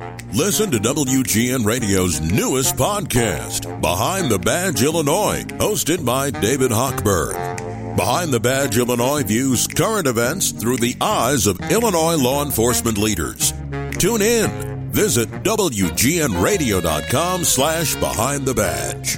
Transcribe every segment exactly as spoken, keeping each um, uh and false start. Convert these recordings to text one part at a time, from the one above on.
Listen to W G N Radio's newest podcast, Behind the Badge Illinois, hosted by David Hochberg. Behind the Badge Illinois views current events through the eyes of Illinois law enforcement leaders. Tune in. Visit W G N radio dot com slash behind the badge.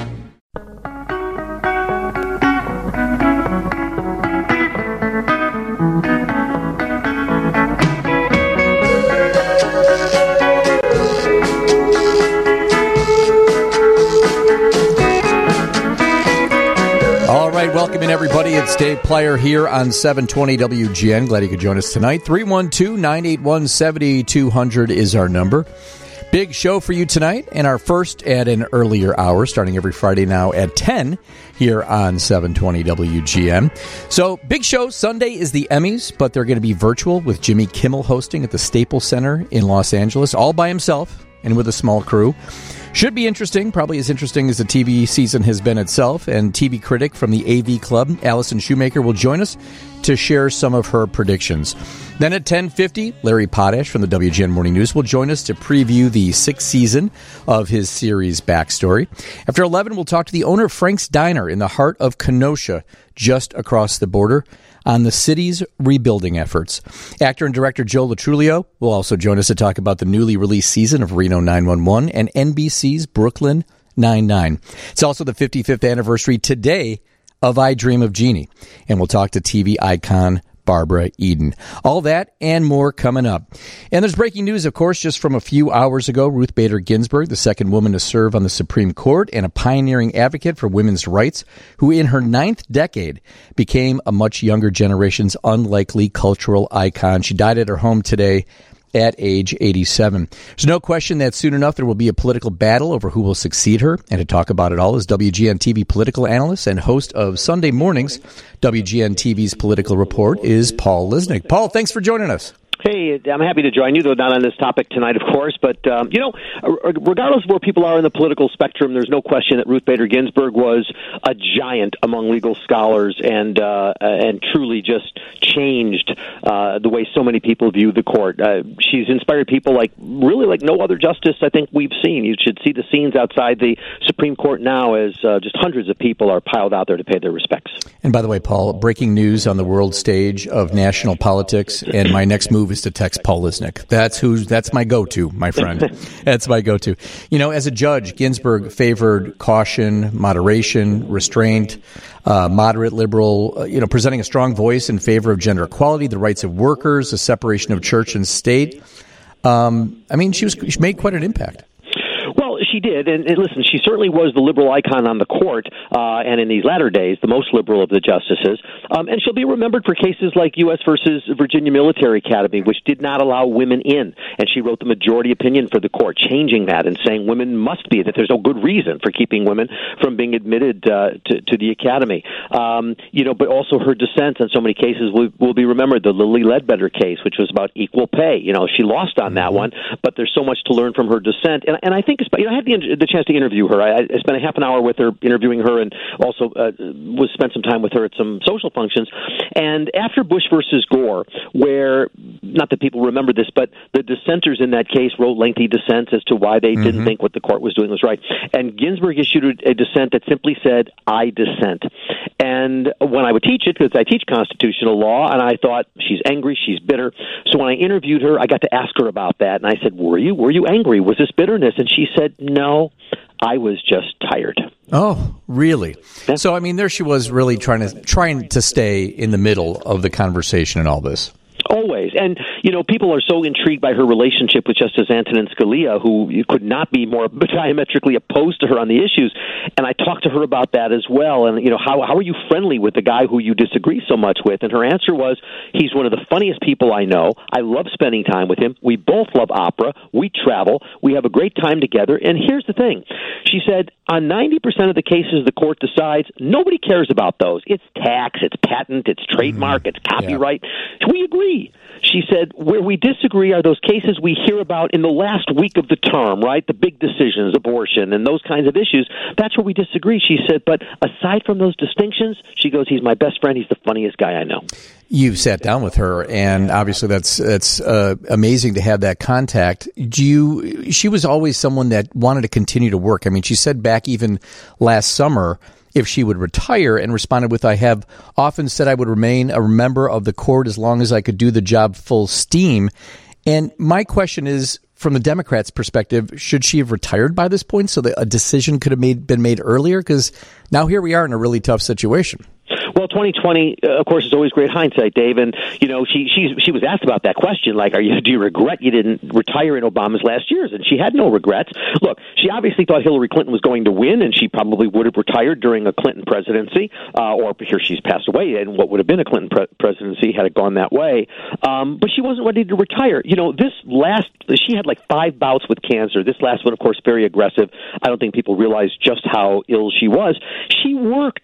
All right, welcome in, everybody. It's Dave Plyer here on seven twenty W G N. Glad you could join us tonight. three one two, nine eight one, seven two zero zero is our number. Big show for you tonight, and our first at an earlier hour, starting every Friday now at ten here on seven twenty W G N. So, big show. Sunday is the Emmys, but they're going to be virtual with Jimmy Kimmel hosting at the Staples Center in Los Angeles, all by himself and with a small crew. Should be interesting, probably as interesting as the T V season has been itself. And T V critic from the A V Club, Allison Shoemaker, will join us to share some of her predictions. Then at ten fifty, Larry Potash from the W G N Morning News will join us to preview the sixth season of his series Backstory. After eleven, we'll talk to the owner of Frank's Diner in the heart of Kenosha, just across the border, on the city's rebuilding efforts. Actor and director Joe Latrulio will also join us to talk about the newly released season of Reno nine one one and N B C's Brooklyn Nine-Nine. It's also the fifty-fifth anniversary today of I Dream of Jeannie, and we'll talk to T V icon Barbara Eden. All that and more coming up. And there's breaking news, of course, just from a few hours ago. Ruth Bader Ginsburg, the second woman to serve on the Supreme Court and a pioneering advocate for women's rights, who in her ninth decade became a much younger generation's unlikely cultural icon. She died at her home today at age eighty-seven. There's no question that soon enough there will be a political battle over who will succeed her. And to talk about it all is W G N T V political analyst and host of Sunday Mornings, W G N T V's Political Report, is Paul Lisnek. Paul, thanks for joining us. Hey, I'm happy to join you, though not on this topic tonight, of course. But, um, you know, regardless of where people are in the political spectrum, there's no question that Ruth Bader Ginsburg was a giant among legal scholars and uh, and truly just changed uh, the way so many people view the court. Uh, she's inspired people like really like no other justice I think we've seen. You should see the scenes outside the Supreme Court now as uh, just hundreds of people are piled out there to pay their respects. And by the way, Paul, breaking news on the world stage of national politics, and my next move is to text Paul Lisnek. That's who. That's my go-to, my friend. That's my go-to. You know, as a judge, Ginsburg favored caution, moderation, restraint, uh, moderate liberal, uh, you know, presenting a strong voice in favor of gender equality, the rights of workers, the separation of church and state. Um, I mean, she was she made quite an impact. Well, she did, and, and listen, she certainly was the liberal icon on the court, uh, and in these latter days, the most liberal of the justices. Um, and she'll be remembered for cases like U S versus Virginia Military Academy, which did not allow women in. And she wrote the majority opinion for the court, changing that and saying women must be, that there's no good reason for keeping women from being admitted uh, to, to the academy. Um, you know, but also her dissent in so many cases will, will be remembered. The Lilly Ledbetter case, which was about equal pay. You know, she lost on that one, but there's so much to learn from her dissent. And, and I think, you know, I had the, the chance to interview her. I, I spent a half an hour with her interviewing her, and also uh, was spent some time with her at some social functions. And after Bush versus Gore, where, not that people remember this, but the dissenters in that case wrote lengthy dissents as to why they mm-hmm. didn't think what the court was doing was right. And Ginsburg issued a dissent that simply said, I dissent. And when I would teach it, because I teach constitutional law, and I thought, she's angry, she's bitter. So when I interviewed her, I got to ask her about that. And I said, were you? Were you angry? Was this bitterness? And she said, no, I was just tired. Oh, really? Yeah. So, I mean, there she was really trying to trying to stay in the middle of the conversation and all this. Always. And, you know, people are so intrigued by her relationship with Justice Antonin Scalia, who could not be more diametrically opposed to her on the issues. And I talked to her about that as well. And, you know, how, how are you friendly with the guy who you disagree so much with? And her answer was, he's one of the funniest people I know. I love spending time with him. We both love opera. We travel. We have a great time together. And here's the thing. She said, on ninety percent of the cases the court decides, nobody cares about those. It's tax, it's patent, it's trademark, mm-hmm. it's copyright. Yeah. We agree. She said, where we disagree are those cases we hear about in the last week of the term, right? The big decisions, abortion, and those kinds of issues. That's where we disagree, she said. But aside from those distinctions, she goes, he's my best friend. He's the funniest guy I know. you've sat down with her, and obviously that's that's uh, amazing to have that contact. Do you? She was always someone that wanted to continue to work. I mean, she said back even last summer if she would retire, and responded with, "I have often said I would remain a member of the court as long as I could do the job full steam." And my question is, from the Democrats' perspective, should she have retired by this point so that a decision could have made, been made earlier? Because now here we are in a really tough situation. Well, twenty twenty, uh, of course, is always great hindsight, Dave. And, you know, she she she was asked about that question, like, are you, do you regret you didn't retire in Obama's last years? And she had no regrets. Look, she obviously thought Hillary Clinton was going to win, and she probably would have retired during a Clinton presidency, uh, or here she's passed away, and what would have been a Clinton pre- presidency had it gone that way. Um, but she wasn't ready to retire. You know, this last, she had like five bouts with cancer. This last one, of course, very aggressive. I don't think people realize just how ill she was. She worked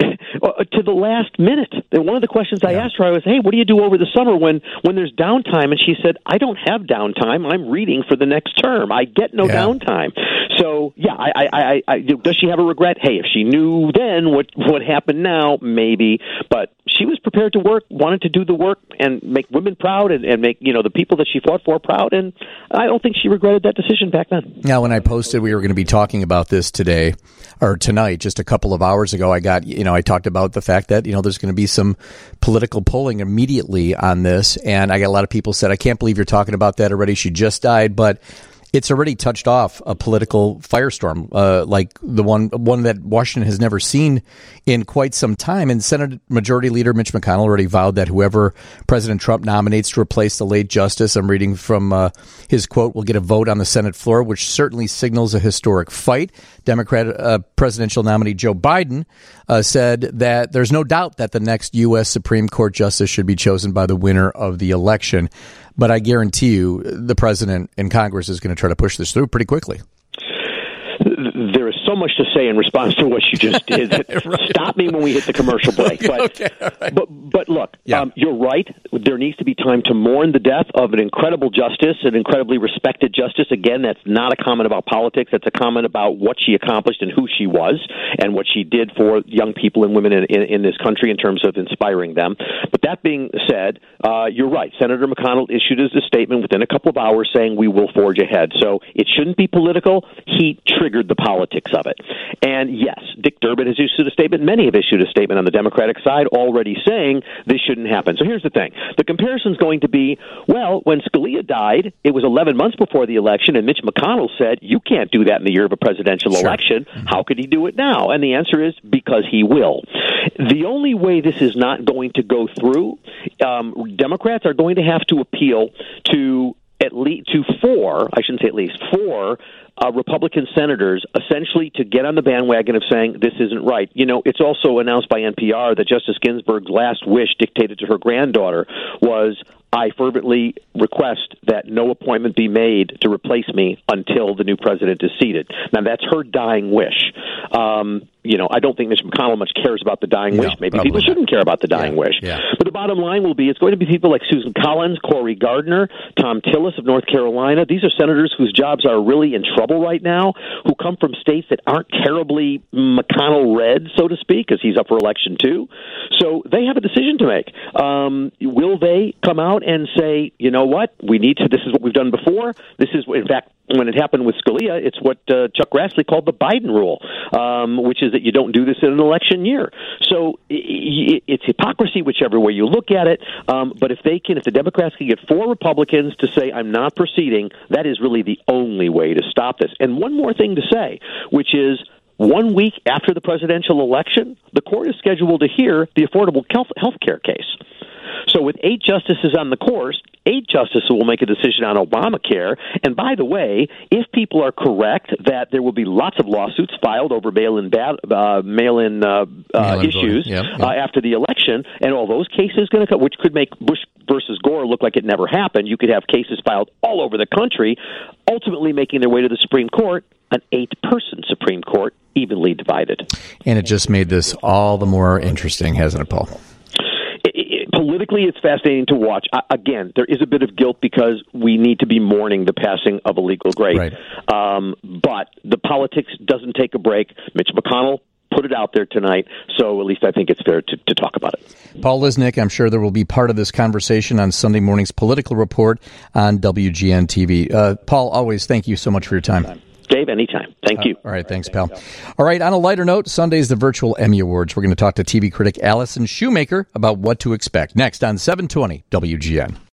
to the last minute. And one of the questions I yeah. asked her, I was, hey, what do you do over the summer when, when there's downtime? And she said, I don't have downtime. I'm reading for the next term. I get no yeah. downtime. So, yeah, I, I, I, I, does she have a regret? Hey, if she knew then what, what happened now, maybe. But she was prepared to work, wanted to do the work and make women proud and, and make, you know, the people that she fought for proud. And I don't think she regretted that decision back then. Now, when I posted we were going to be talking about this today or tonight, just a couple of hours ago, I got, you know, I talked about the fact that, you know, there's going to be some political polling immediately on this. And I got a lot of people said, I can't believe you're talking about that already. She just died. But it's already touched off a political firestorm, uh, like the one one that Washington has never seen in quite some time. And Senate Majority Leader Mitch McConnell already vowed that whoever President Trump nominates to replace the late justice, I'm reading from uh, his quote, will get a vote on the Senate floor, which certainly signals a historic fight. Democrat uh, presidential nominee Joe Biden uh, said that there's no doubt that the next U S Supreme Court justice should be chosen by the winner of the election. But I guarantee you the president and Congress is going to try to push this through pretty quickly. There is so much to say in response to what you just did. right. Stop me when we hit the commercial break. But okay, right. but, but look, yeah. um, you're right. There needs to be time to mourn the death of an incredible justice, an incredibly respected justice. Again, that's not a comment about politics. That's a comment about what she accomplished and who she was and what she did for young people and women in, in, in this country in terms of inspiring them. But that being said, uh, you're right. Senator McConnell issued a statement within a couple of hours saying we will forge ahead. So it shouldn't be political. He triggered the politics of it. And yes, Dick Durbin has issued a statement. Many have issued a statement on the Democratic side already saying this shouldn't happen. So here's the thing. The comparison is going to be, well, when Scalia died, it was eleven months before the election, and Mitch McConnell said, you can't do that in the year of a presidential sure. election. How could he do it now? And the answer is because he will. The only way this is not going to go through, um, Democrats are going to have to appeal to at least to four, I shouldn't say at least, four uh, Republican senators essentially to get on the bandwagon of saying this isn't right. You know, it's also announced by N P R that Justice Ginsburg's last wish dictated to her granddaughter was, I fervently request that no appointment be made to replace me until the new president is seated. Now, that's her dying wish. Um, you know, I don't think Mitch McConnell much cares about the dying no, wish. Maybe people not. shouldn't care about the dying yeah, wish. Yeah. But the bottom line will be it's going to be people like Susan Collins, Cory Gardner, Tom Tillis of North Carolina. These are senators whose jobs are really in trouble right now, who come from states that aren't terribly McConnell red, so to speak, because he's up for election too. So they have a decision to make. Um, will they come out and say, you know what, we need to, this is what we've done before. This is, in fact, when it happened with Scalia, it's what uh, Chuck Grassley called the Biden rule, um, which is that you don't do this in an election year. So it, it's hypocrisy, whichever way you look at it. Um, but if they can, if the Democrats can get four Republicans to say, I'm not proceeding, that is really the only way to stop this. And one more thing to say, which is, one week after the presidential election, the court is scheduled to hear the Affordable Health Care case. So with eight justices on the course, eight justices will make a decision on Obamacare. And by the way, if people are correct that there will be lots of lawsuits filed over mail-in, ba- uh, mail-in uh, uh, issues yep, yep. Uh, after the election, and all those cases going to come, which could make Bush versus Gore look like it never happened. You could have cases filed all over the country, ultimately making their way to the Supreme Court, an eight-person Supreme Court, evenly divided. And it just made this all the more interesting, hasn't it, Paul? Politically, it's fascinating to watch. Uh, again, there is a bit of guilt because we need to be mourning the passing of a legal great. Right. Um, but the politics doesn't take a break. Mitch McConnell put it out there tonight. So at least I think it's fair to, to talk about it. Paul Lisnek, I'm sure there will be part of this conversation on Sunday morning's Political Report on W G N T V. Uh, Paul, always thank you so much for your time. Dave, anytime. Thank you. Uh, all right, thanks, pal. All right, on a lighter note, Sunday's the virtual Emmy Awards. We're going to talk to T V critic Allison Shoemaker about what to expect. Next on seven twenty W G N.